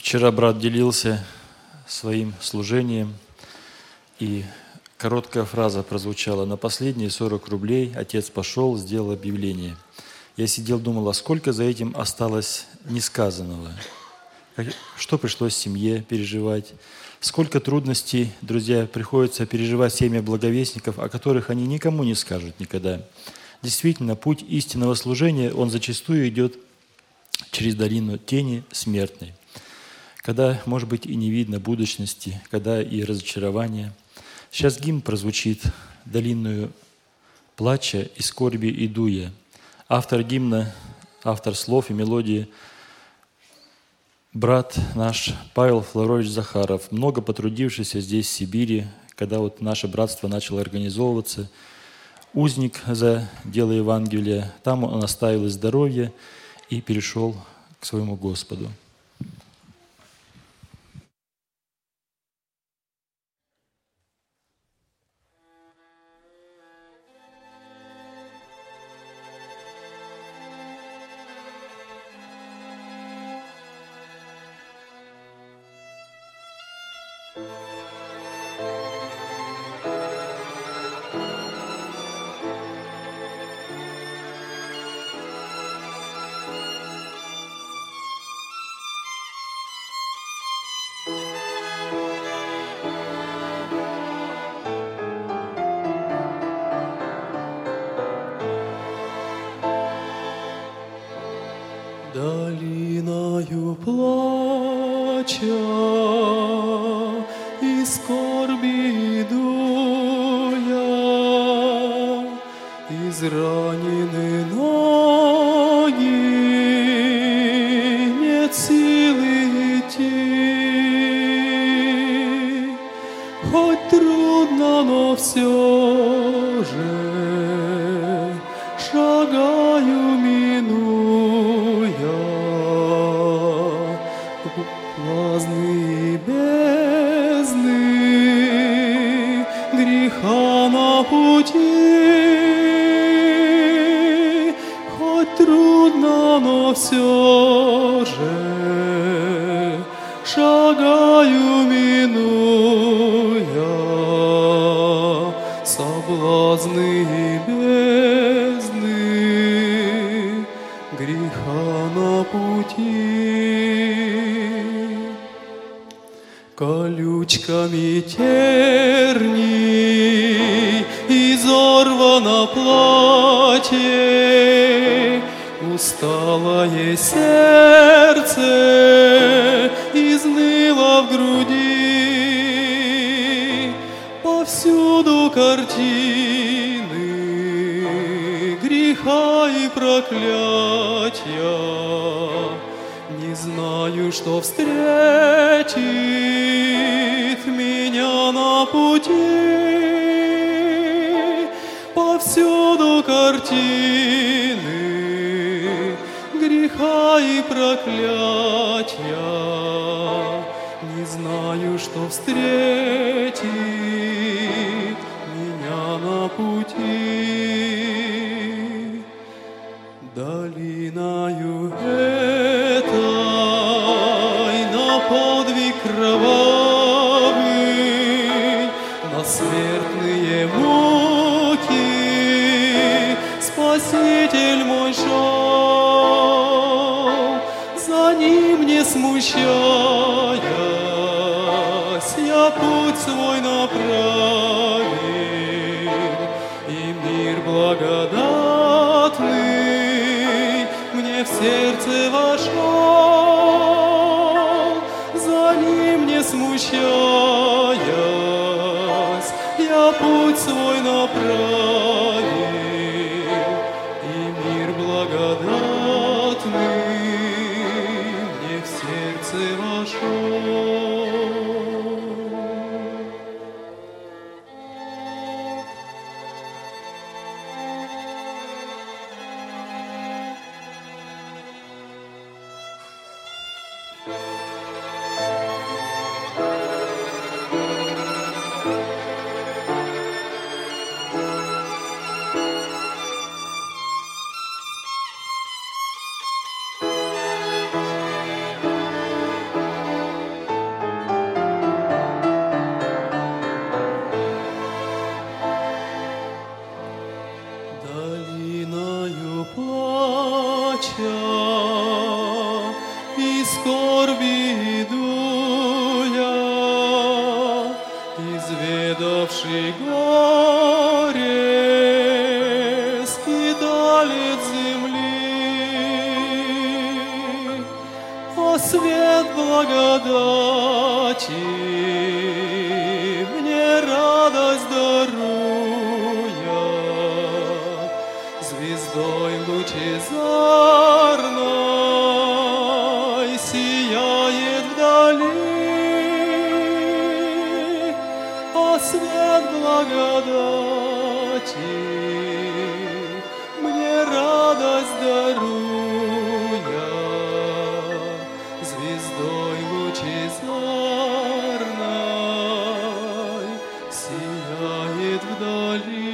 Вчера брат делился своим служением, и короткая фраза прозвучала: «На последние 40 рублей отец пошел, сделал объявление». Я сидел, думал, а сколько за этим осталось несказанного? Что пришлось семье переживать? Сколько трудностей, друзья, приходится переживать семья благовестников, о которых они никому не скажут никогда. Действительно, путь истинного служения, он зачастую идет через долину тени смертной, когда, может быть, и не видно будущности, когда и разочарование. Сейчас гимн прозвучит «Долинную плача и скорби иду я». Автор гимна, автор слов и мелодии – брат наш Павел Флорович Захаров, много потрудившийся здесь, в Сибири, когда вот наше братство начало организовываться. Узник за дело Евангелия, там он оставил и здоровье и перешел к своему Господу. Долиною плача и скорби иду я, изранены ноги, нет силы идти, хоть трудно, но все же шагаю влажные бездны греха на пути, хоть трудно, но все же шагаю, минуя соблазны бездны греха на пути. Колючками терний изорвано платье, усталое сердце изныло в груди. Повсюду картины греха и проклятия, не знаю, что встретит меня на пути. Повсюду картины греха и проклятия, не знаю, что встретит меня на пути. Долиною этой на подвиг кровавый, на смертные муки Спаситель мой шел, за ним не смущаясь, я путь свой направил, и мир благодатный мне в сердце вошел, за ним не смущаясь, я путь свой направил, и мир благодатный мне в сердце вошел. скорби иду я, изведавший горе, скиталец земли, о свет благодати, мне радость даруя, звездой лучезарной сияет вдали, о свет благодати, мне радость даруя, звездой лучезарной сияет вдали.